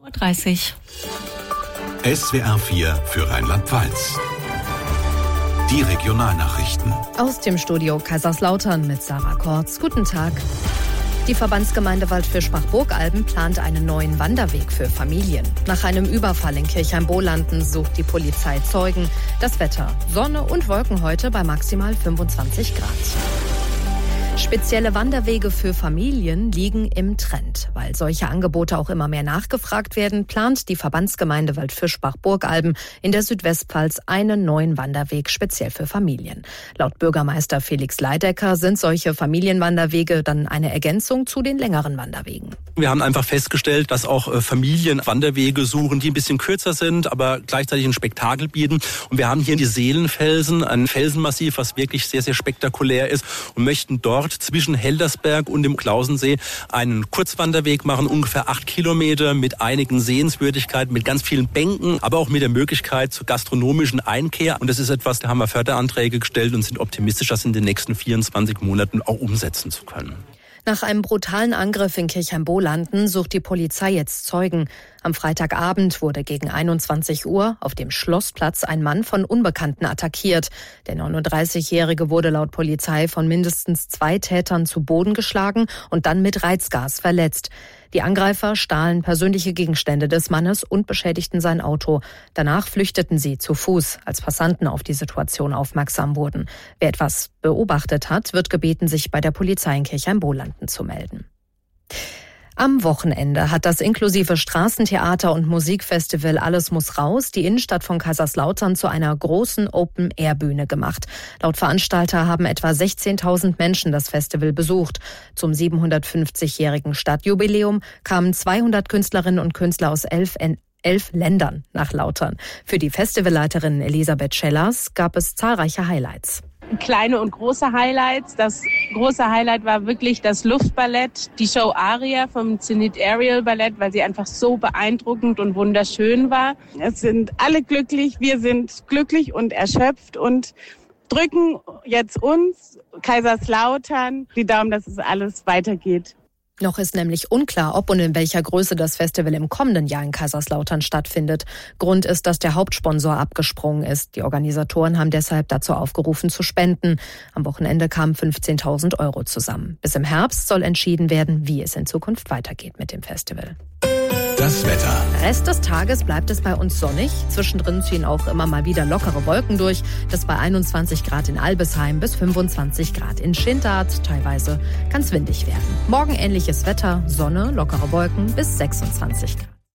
30. SWR 4 für Rheinland-Pfalz. Die Regionalnachrichten. Aus dem Studio Kaiserslautern mit Sarah Kortz. Guten Tag. Die Verbandsgemeinde Waldfischbach-Burgalben plant einen neuen Wanderweg für Familien. Nach einem Überfall in Kirchheim-Bohlanden sucht die Polizei Zeugen. Das Wetter: Sonne und Wolken heute bei maximal 25 Grad. Spezielle Wanderwege für Familien liegen im Trend. Weil solche Angebote auch immer mehr nachgefragt werden, plant die Verbandsgemeinde Waldfischbach-Burgalben in der Südwestpfalz einen neuen Wanderweg speziell für Familien. Laut Bürgermeister Felix Leidecker sind solche Familienwanderwege dann eine Ergänzung zu den längeren Wanderwegen. Wir haben einfach festgestellt, dass auch Familien Wanderwege suchen, die ein bisschen kürzer sind, aber gleichzeitig ein Spektakel bieten. Und wir haben hier die Seelenfelsen, ein Felsenmassiv, was wirklich sehr, sehr spektakulär ist, und möchten dort zwischen Heldersberg und dem Klausensee einen Kurzwanderweg machen, ungefähr 8 Kilometer mit einigen Sehenswürdigkeiten, mit ganz vielen Bänken, aber auch mit der Möglichkeit zur gastronomischen Einkehr. Und das ist etwas, da haben wir Förderanträge gestellt und sind optimistisch, das in den nächsten 24 Monaten auch umsetzen zu können. Nach einem brutalen Angriff in Kirchheim-Bohlanden sucht die Polizei jetzt Zeugen. Am Freitagabend wurde gegen 21 Uhr auf dem Schlossplatz ein Mann von Unbekannten attackiert. Der 39-Jährige wurde laut Polizei von mindestens 2 Tätern zu Boden geschlagen und dann mit Reizgas verletzt. Die Angreifer stahlen persönliche Gegenstände des Mannes und beschädigten sein Auto. Danach flüchteten sie zu Fuß, als Passanten auf die Situation aufmerksam wurden. Wer etwas beobachtet hat, wird gebeten, sich bei der Polizei in Kirchheim-Bohlanden zu melden. Am Wochenende hat das inklusive Straßentheater und Musikfestival Alles muss raus die Innenstadt von Kaiserslautern zu einer großen Open-Air-Bühne gemacht. Laut Veranstalter haben etwa 16.000 Menschen das Festival besucht. Zum 750-jährigen Stadtjubiläum kamen 200 Künstlerinnen und Künstler aus 11 Ländern nach Lautern. Für die Festivalleiterin Elisabeth Schellers gab es zahlreiche Highlights. Kleine und große Highlights. Das große Highlight war wirklich das Luftballett, die Show Aria vom Zenit Aerial Ballett, weil sie einfach so beeindruckend und wunderschön war. Es sind alle glücklich, wir sind glücklich und erschöpft und drücken jetzt uns, Kaiserslautern, die Daumen, dass es alles weitergeht. Noch ist nämlich unklar, ob und in welcher Größe das Festival im kommenden Jahr in Kaiserslautern stattfindet. Grund ist, dass der Hauptsponsor abgesprungen ist. Die Organisatoren haben deshalb dazu aufgerufen zu spenden. Am Wochenende kamen 15.000 € zusammen. Bis im Herbst soll entschieden werden, wie es in Zukunft weitergeht mit dem Festival. Das Wetter. Rest des Tages bleibt es bei uns sonnig. Zwischendrin ziehen auch immer mal wieder lockere Wolken durch. Das bei 21 Grad in Albesheim bis 25 Grad in Schindart. Teilweise kann es windig werden. Morgen ähnliches Wetter, Sonne, lockere Wolken bis 26 Grad.